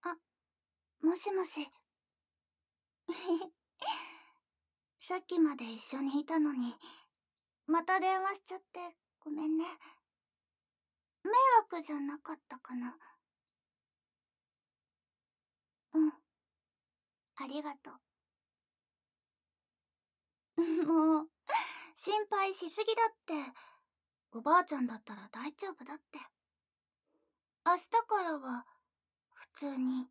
あ、もしもし。さっきまで一緒にいたのに、また電話しちゃってごめんね。迷惑じゃなかったかな。うん、ありがとう。もう、心配しすぎだって。おばあちゃんだったら大丈夫だって。明日からは、普通に、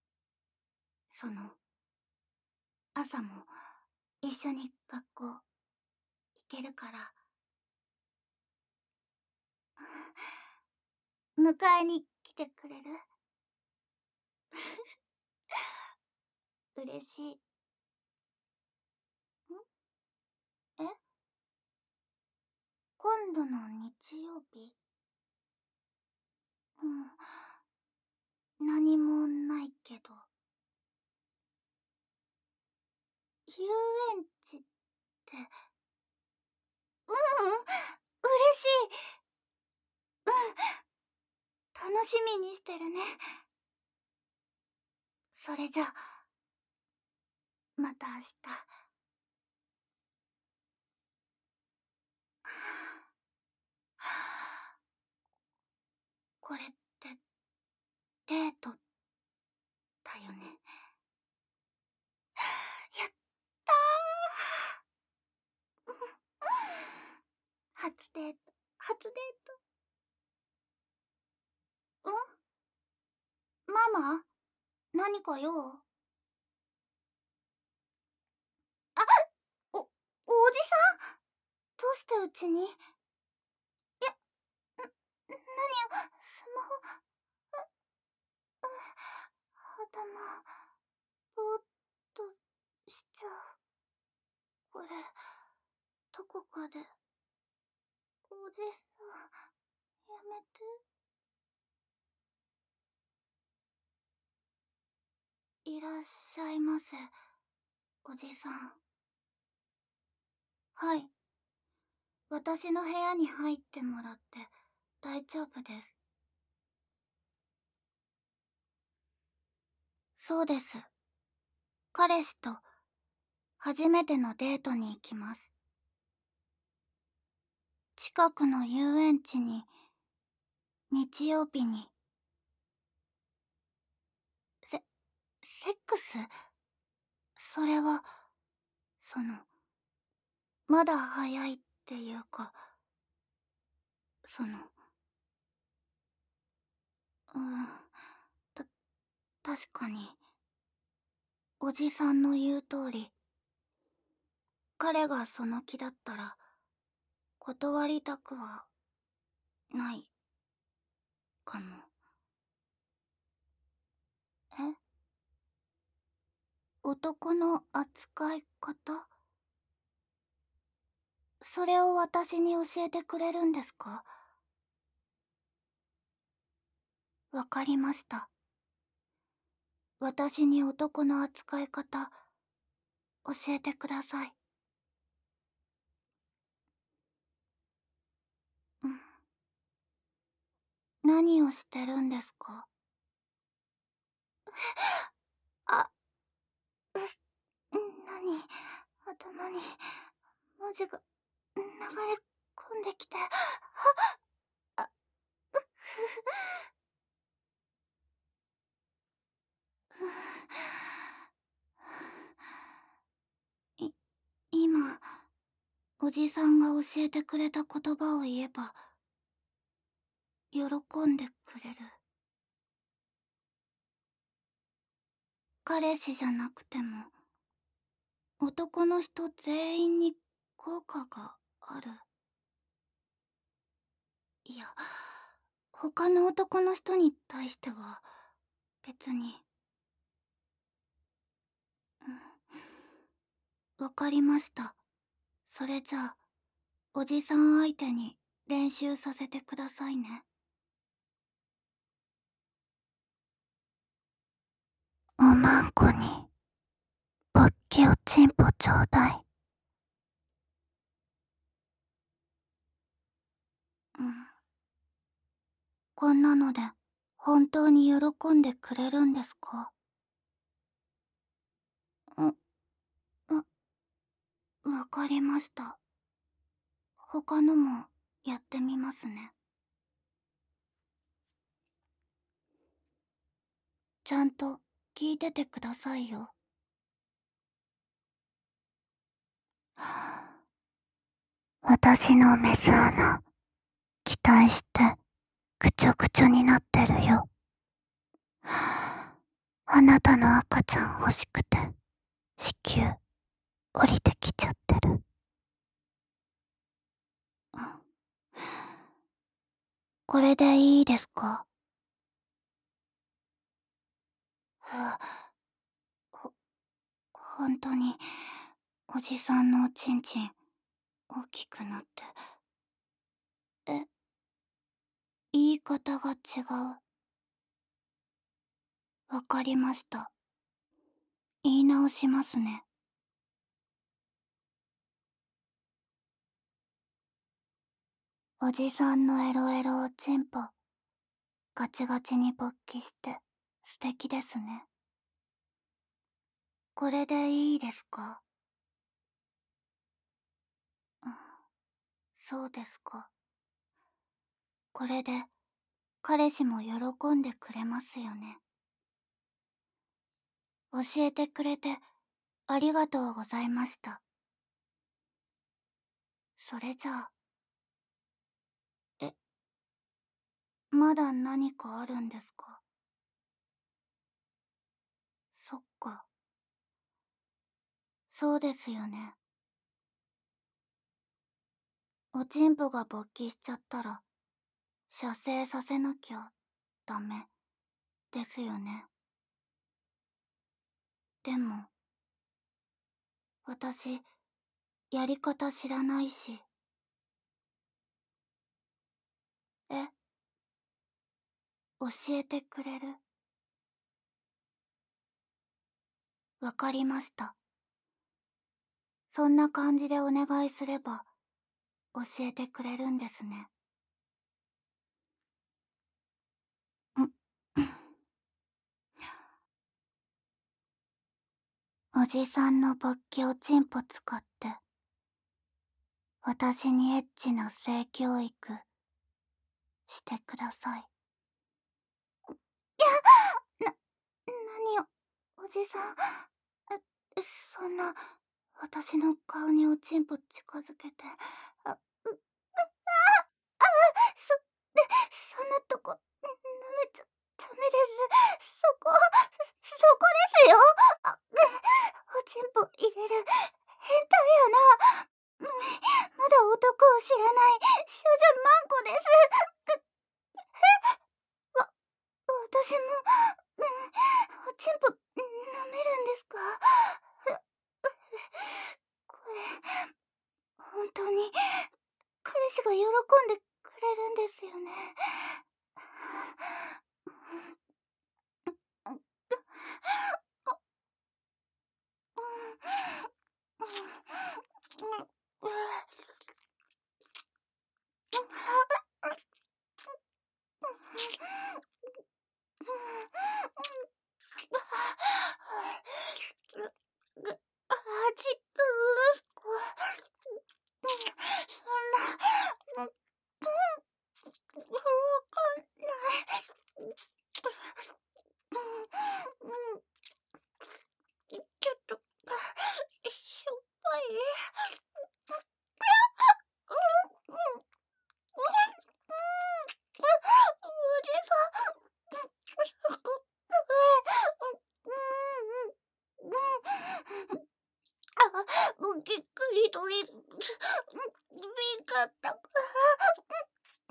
朝も一緒に学校行けるから。迎えに来てくれる？嬉しい。え、今度の日曜日？うん、何もないけど。遊園地って。嬉しい。楽しみにしてるね。それじゃ、また明日。これってデートだよね。やったー。初デート、初デート。ママ、何か用？あ、おじさん、どうしてうちに？何を、スマホ、頭、ぼーっとしちゃう。これ、どこかで、おじさん、やめて。いらっしゃいませ、おじさん。はい。私の部屋に入ってもらって大丈夫です。そうです。彼氏と初めてのデートに行きます。近くの遊園地に、日曜日に。セックス？それは、まだ早いっていうか、うん、た、確かに、おじさんの言う通り、彼がその気だったら、断りたくは、ない、かも。え？男の扱い方？それを私に教えてくれるんですか？わかりました。私に男の扱い方、教えてください。うん。何をしてるんですか？あ、何？頭に文字が流れ込んできて。あ、い、今、おじさんが教えてくれた言葉を言えば、喜んでくれる。彼氏じゃなくても、男の人全員に効果がある。いや、他の男の人に対しては、別に。わかりました。それじゃあ、おじさん相手に練習させてくださいね。おまんこに、バッキをチンポちょうだい。うん。こんなので、 本当に喜んでくれるんですか？う、わかりました。他のもやってみますね。ちゃんと聞いててくださいよ。私のメス穴、期待してぐちょぐちょになってるよ。あなたの赤ちゃん欲しくて、子宮降りてきちゃってる。これでいいですか？ほ、本当に、おじさんのおちんちん、大きくなって。え、言い方が違う。わかりました。言い直しますね。おじさんのエロエロおちんぽ、ガチガチに勃起して素敵ですね。これでいいですか？うん、そうですか。これで彼氏も喜んでくれますよね。教えてくれてありがとうございました。それじゃあ、え、まだ何かあるんですか？そっか。そうですよね。おちんぽが勃起しちゃったら、射精させなきゃダメですよね。でも、私、やり方知らないし。え、教えてくれる？わかりました。そんな感じでお願いすれば、教えてくれるんですね。んおじさんの勃起おちんぽ使って、私にエッチな性教育してください。な、何よ、おじさん。そんな、私の顔におちんぽ近づけて。あ、そ、そんなとこ、舐めちゃダメです。そこですよ。おちんぽ入れる、変態やな。まだ男を知らない少女マンコです。私も、おちんぽ、舐めるんですか？これ、本当に、彼氏が喜んでくれるんですよね。あちるすこ。そんな、わかんない。ちょっと、しょっぱい。おじさん、ぎっくり取り、みかったから、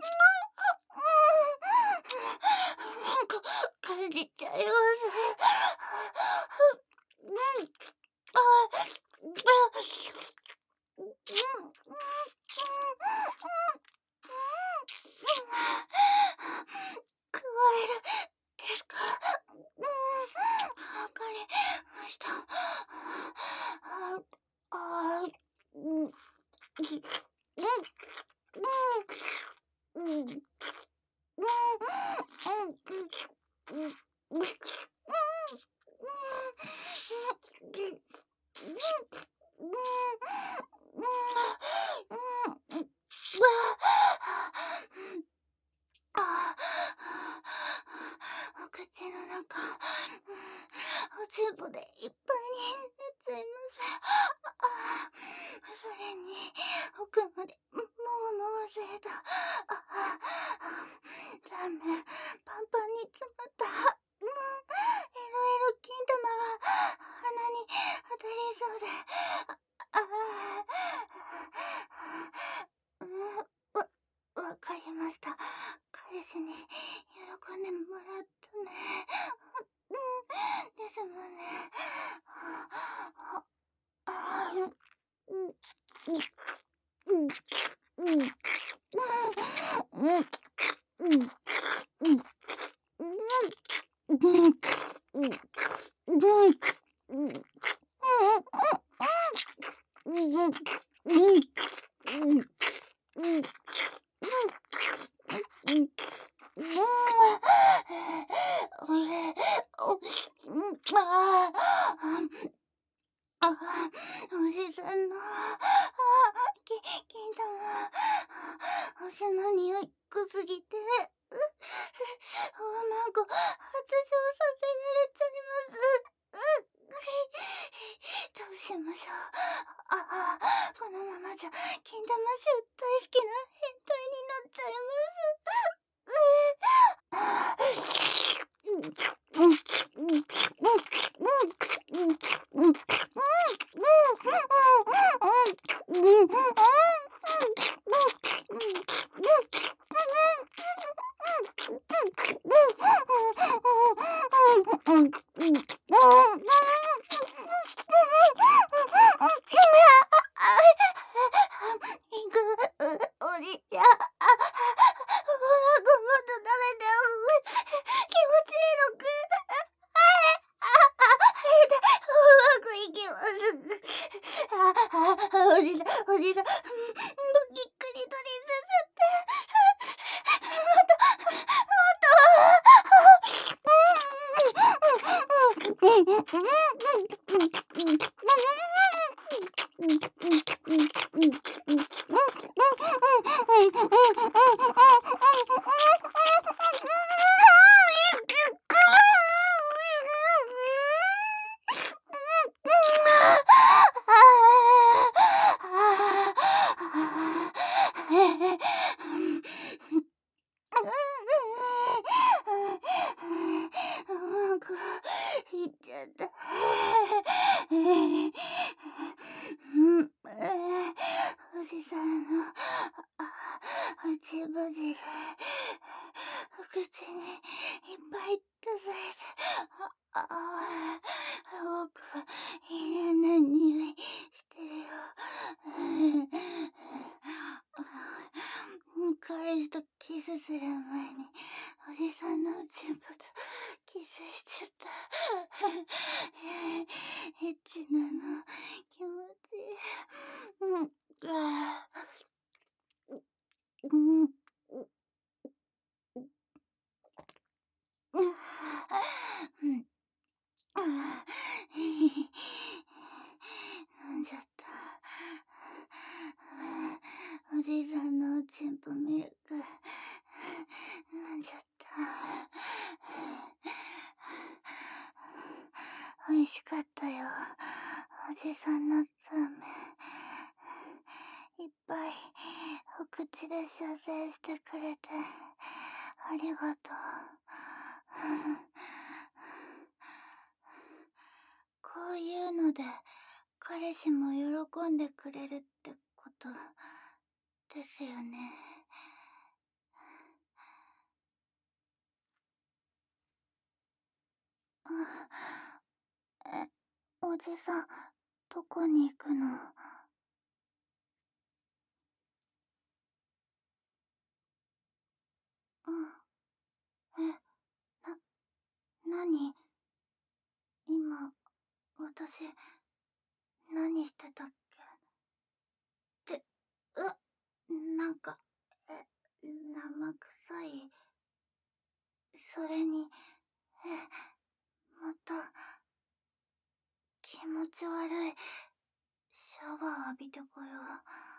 なんか感じちゃいます。加えるですか？わかりました。あ、うん、うん、うん、うん、うん、うん、 お口の中、おちんぽでいっぱいになっちゃいます。それに、奥までもわもわすると、ラーメンパンパンに詰まった、いろいろ金玉が鼻に当たりそうで、わかりました。彼氏に喜んでもらうためですもんね。おじさんの、金玉、お酢の匂い濃すぎて、おまんこ発情させられちゃいます。どうしましょう。このままじゃ、金玉臭大好きな変態になっちゃいおじちゃん、ごもっと食べて、気持ちいいのく。うまくいきます。おじさん、ぎっくり取りさせて、なんか、いっちゃった。おじさんの、おちぼじが、お口にいっぱい出されて、僕は嫌な匂いしてるよ。彼氏とキスする前に、おじさんのおちんぽとキスしちゃった。エッチなの気持ちいい。飲んじゃった。おじさんのおちんぽミルク飲んじゃった。美味しかったよ。おじさんのラーメンいっぱいお口で射精してくれてありがとう。こういうので彼氏も喜んでくれるってことですよね。おじさん、どこに行くの？なに？今、私、何してたっけ？なんか、生臭い。それに、 。気持ち悪い。シャワー浴びてこよう。